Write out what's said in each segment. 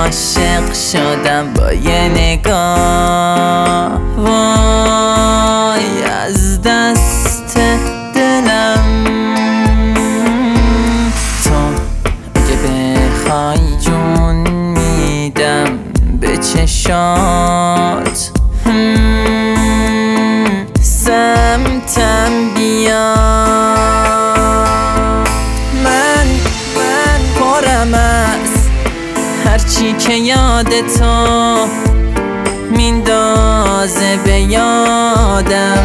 عاشق شدم با یه نگاه، وای از دست دلم. تو اگه بخوای جون میدم به چشات، سمتم بیا. من پرم از هرچی که یاد تو میندازه به یادم.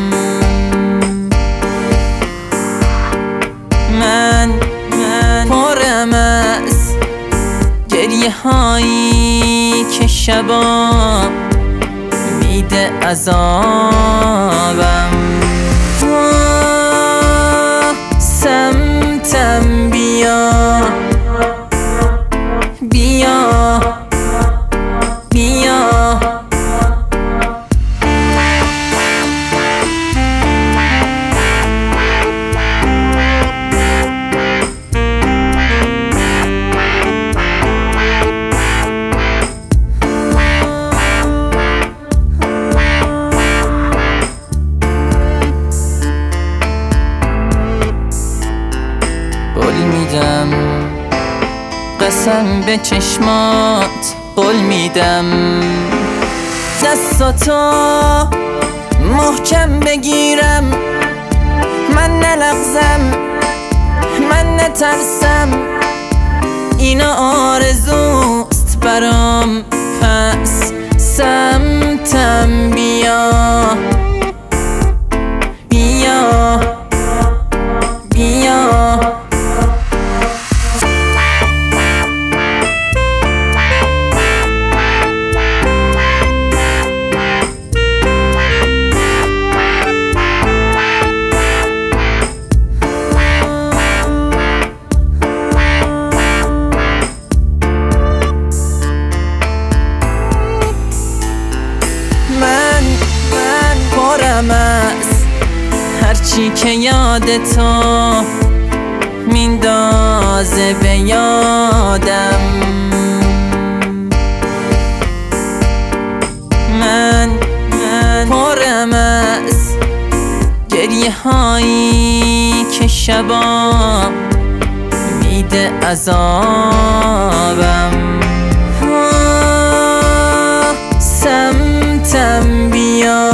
من پرم از گریه هایی که شبا میده عذابم. سمتم بیا بیا بیا. قول میدم قسم به چشمات، قول میدم دستاتو محکم بگیرم. من نلغزم، من نترسم، اینا آرزوست برام. پس سمتم بیا بیا بیا. من پرم از هرچی که یاد تو میندازه به یادم. من پرم از گریه هایی که شبا میده عذابم. سمتم بیا